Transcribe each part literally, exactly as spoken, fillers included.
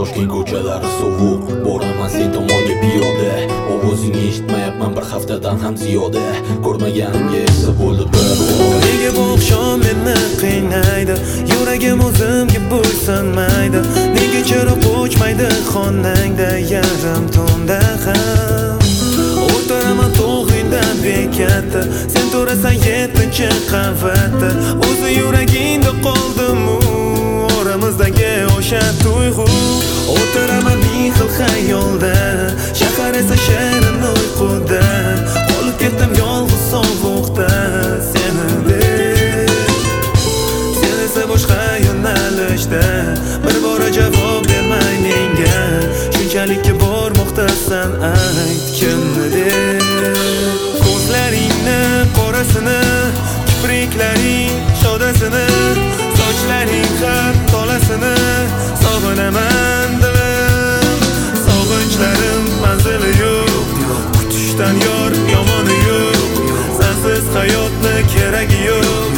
Toshkent ko'chalari sovuq, boraman sen tomonga piyoda. Ovozingni eshitmayapman bir haftadan ham ziyoda. Ko'rmaganimga esa bo'ldi bir oy. Nega bu oqshom meni qiynaydi? Yuragim o'zimga bo'ysunmaydi. Nega chiroq o'chmaydi xonangda yarim tunda ham? O'tiraman tog'ingdan bekatda, sen turasan yettinchi qavatda. O'zi yuragingda qoldim-u oramizdagi o'sha tuyg'u. O'tiraman ming xil xayolda, shahar esa shirin uyquda. Qolib ketdim yolg'iz sovuqda seni deb. Sen esa boshqa yo'nalishda, bir bora javob bermay menga. Shunchalikka bormoqdasan, ayt kimni deb. Ko'zlaringni qorasini, kipriklaring shodasini, sochlaring har tolasini sog'inaman dilim. Sog'inchlarim manzili yo'q, kutishdan yor yomoni yo'q. Sensiz hayotni keragi yo'q.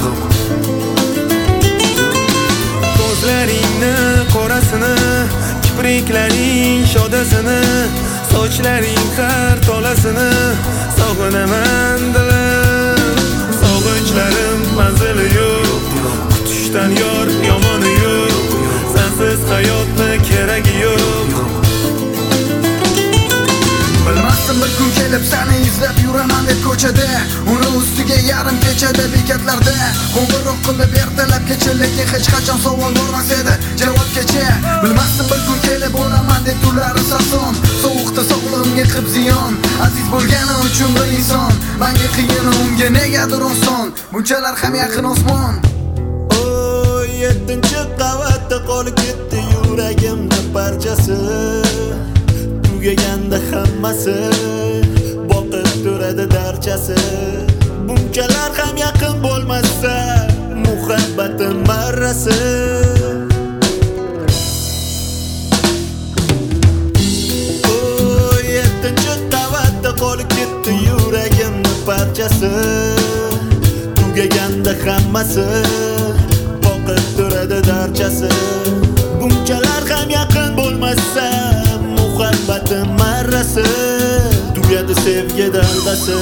Ko'zlaringni qorasini, kipriklaring shodasini, sochlaring har tolasini sog'inaman dilim. Sog'inchlarim manzili yo'q, kutishdan yor yomoni yo'q. Sensiz hayotni keragi yo'q. Bilmasdim bir kun kelib seni izlab yuraman deb ko'chada. Uni ustiga yarim kechada bekatlarda qo'ng'iroq qilib ertalab kecha, lekin hech qachon savol bo'lmas edi javob kecha. Bilmasdim bir kun kelib olaman deb tunlari sason, sovuqda sog'lig'imga qilib ziyon. Aziz bo'lgani uchun bir inson, menga qiyin, unga negadir oson. Bunchalar ham yaqin osmon. Oy, yettinchi qavatda qolib ketdi yuragimda parchasi. Tugaganda hammasi, boqib turadi darchasi. Bunchalar ham yaqin bo'lmasa, muhabbatim marrasi. Oy, yettinchi qavatda qolib ketdi yuragimda parchasi. Tugaganda hammasi, boqib turadi darchasi. Bunchalar ham yaqin bo'lmasa, muhabbatim marrasi. Tugadi sevgi daldasi.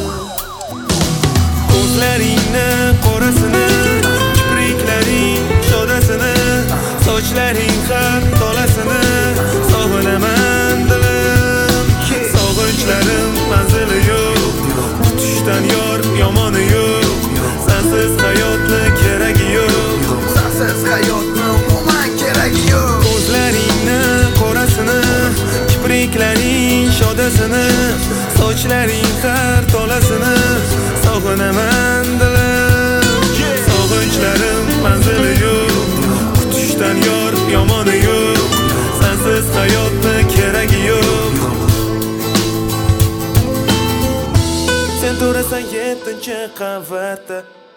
Ko'zlaringni qorasini, kipriklaring shodasini, sochlaring har tolasini sog'inaman dilim. Sog'inchlarim manzili yo'q, kutishdan yor yomoni yo'q. Sensiz hayotni keragi yo'q. Sensiz hayotni umuman keragi yo'q. Ko'zlaringni qorasini, kipriklaring shodasini, sochlaring har tolasini sog'inaman dilim. Sog'inchlarim manzili yo'q, kutishdan yor yomoni yo'q. Sensiz hayotni keragi yo'q. Sen turasan yettinchi qavatda,